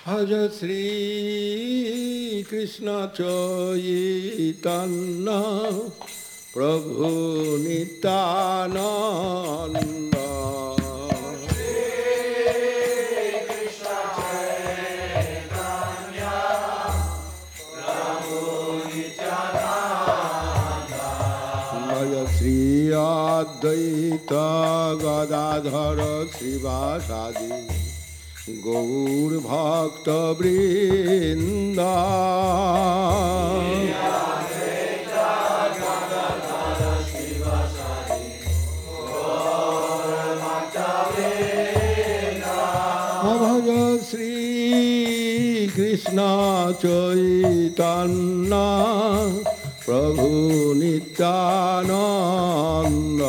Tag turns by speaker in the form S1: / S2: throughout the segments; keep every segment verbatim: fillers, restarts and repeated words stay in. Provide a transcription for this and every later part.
S1: ভজ শ্রী কৃষ্ণ চৈতন্য প্রভু নিত্যানন্দ। শ্রী অদ্বৈত গদাধর শ্রীবাসাদি গৌর ভক্ত বৃন্দ। ভজ শ্রী কৃষ্ণ চৈতন্য প্রভু নিত্যানন্দ।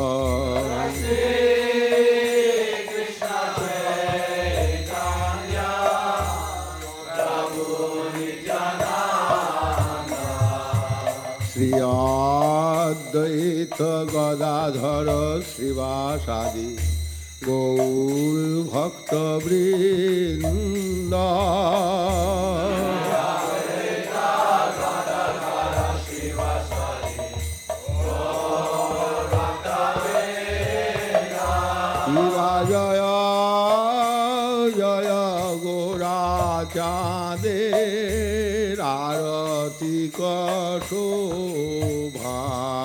S1: শ্রী অদ্বৈত গদাধর শ্রীবাসাদি গৌর ভক্ত বৃন্দ। জয় জয় গোরা চাঁদের আরতি শোভা।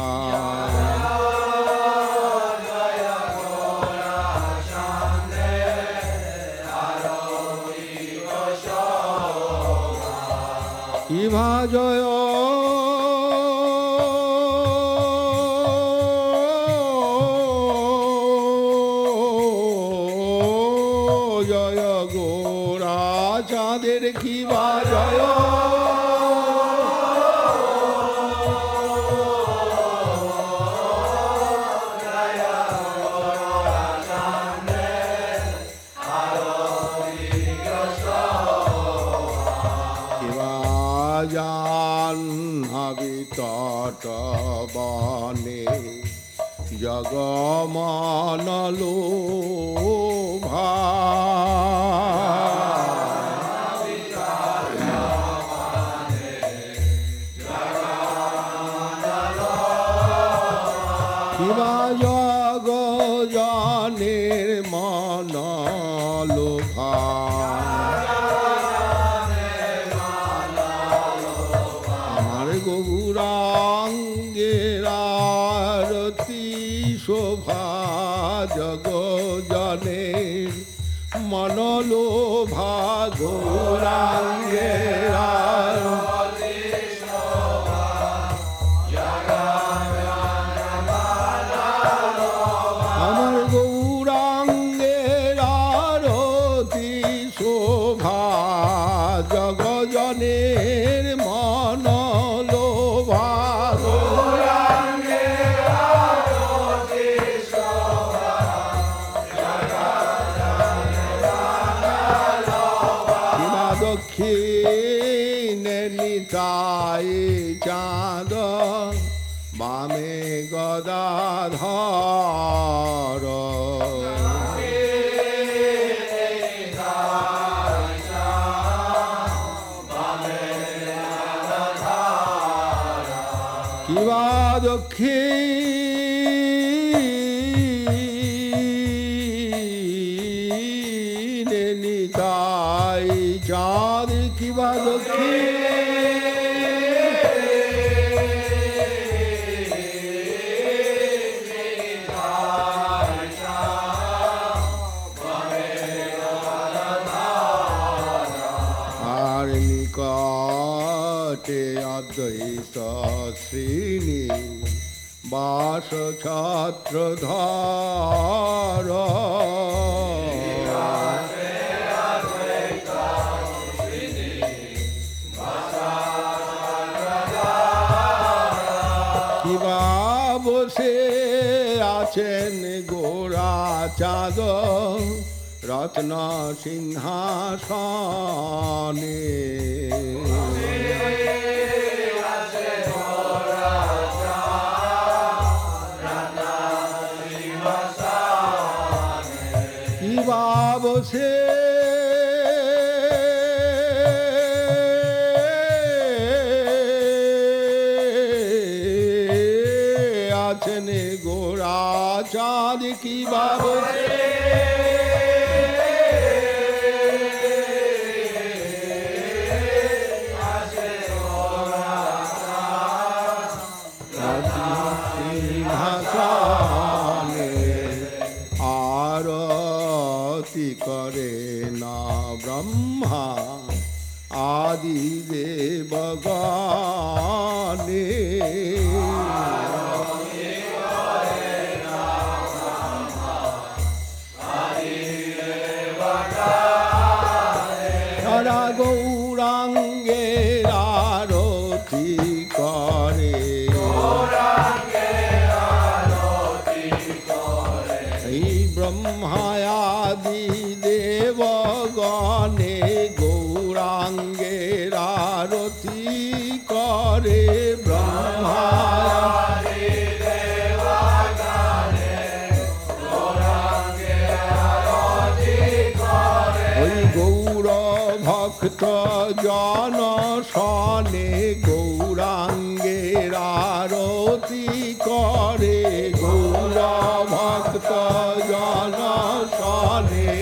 S1: কিভা জয় জয় গোরা চাঁদের কিভা জয়। জাহ্নবী তট বনে জগমন লোভা। কিবা জগ জনের মন লোভা। গৌরাঙ্গের আরতি শোভা জগ জনের মনলোভা। গৌরাঙ্গের আরতি শোভা আমার গৌরাঙ্গের আরতি শোভা জগ জনের মন দক্ষিণে নিতাই চাঁদ বামে গদাধর। কিবা দক্ষিণে নিতাই চাঁদ কিবা দক্ষিণ আর নিকটে অদ্বৈত শ্রীনি বাস ছত্রধর। কিবা বসে আছেন গোরা চাঁদ রত্ন সিংহাসনে। কিবা বসে দেখিবা বসে আরতি করে না ব্রহ্মা আদি দেবগণে সারা গৌরাঙ্গের আরতি করে এই ব্রহ্মায়াদি দেবগণে গৌরাঙ্গের আরতি করে ব্রহ্মায়াদি দেবগণে গৌরাঙ্গের আরতি করে ওই গৌর ভক্ত জন সনে গৌরাঙ্গের আরতি করে গৌর ভক্ত জন সনে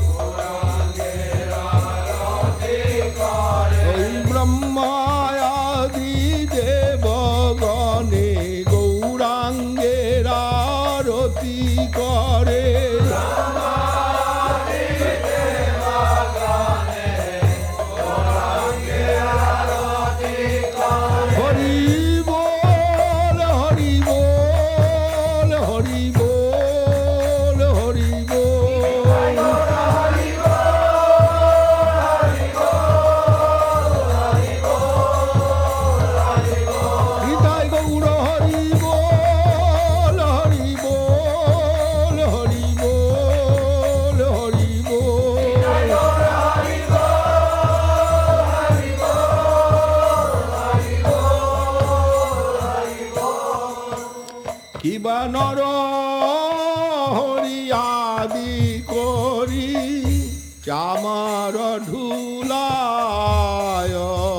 S1: ওই ব্রহ্মায়াদি দেবগণে গৌরাঙ্গের আরতি করে হরি বল হরি বল হরি বল হরি বল হৃদয় গৌর হরি বল হরি বল হরি বল হরি বল কিবা নর হরি আদি করি চামার ঢুলায়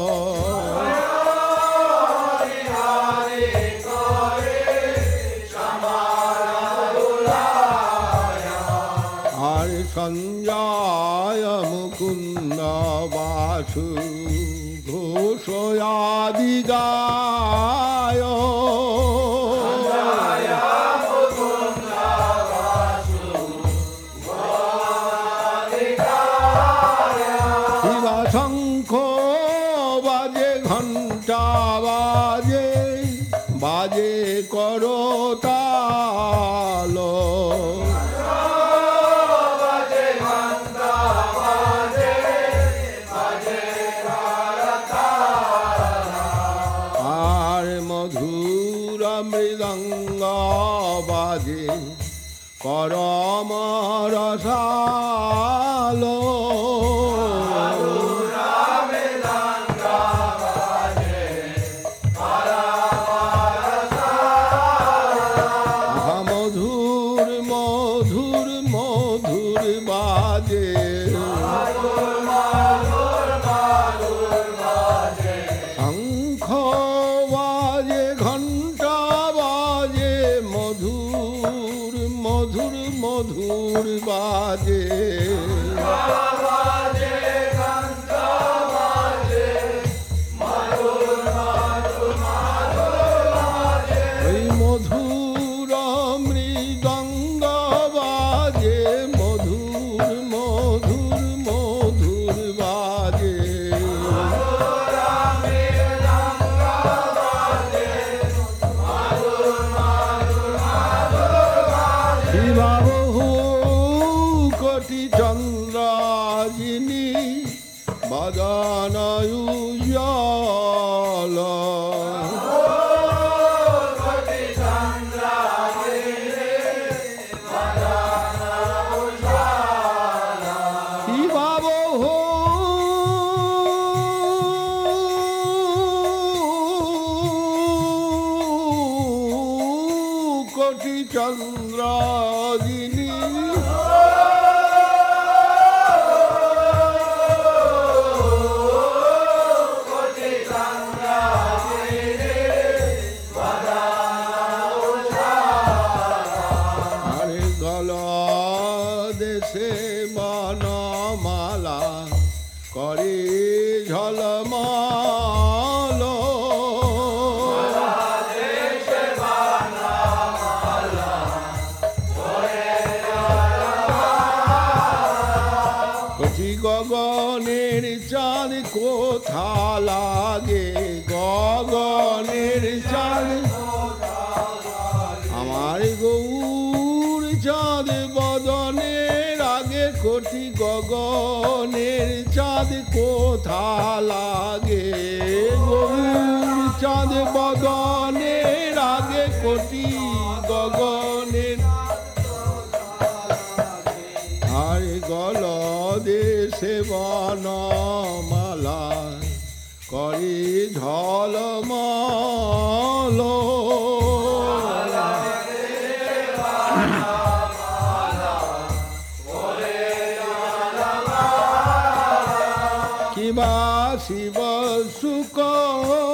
S1: আর সঞ্জয় মুকুন্দ বাসু ঘোষ আদি গায় শিবা শঙ্খ বাজে ঘণ্টা বাজে বাজে করতাল আর মধুর মৃদঙ্গ বাজে করম রসাল মধুর মধুর মধুর বাজে শঙ্খ বাজে ঘণ্টা বাজে মধুর মধুর মধুর বাজে ওই মধুর মৃদঙ্গ বাজে মধুর মধুর মধুর বাজে শিবাবহু কোটি চন্দ্রাজিনী বদনয়ুজ্জ্বল শিবাবহু কোটি চন্দ্রাজিনী কোটি করে ঝলমল কচি গগনের চাঁদ কোথা লাগে গগনের চাঁদ আমার গৌর চাঁদ বদনের আগে কোটি গগনের চাঁদ কোথা লাগে গৌর চাঁদ বদনের আগে কোটি গগনের আর গল দেশে বনমালা করে ঝলমল কিবা শিব সুখ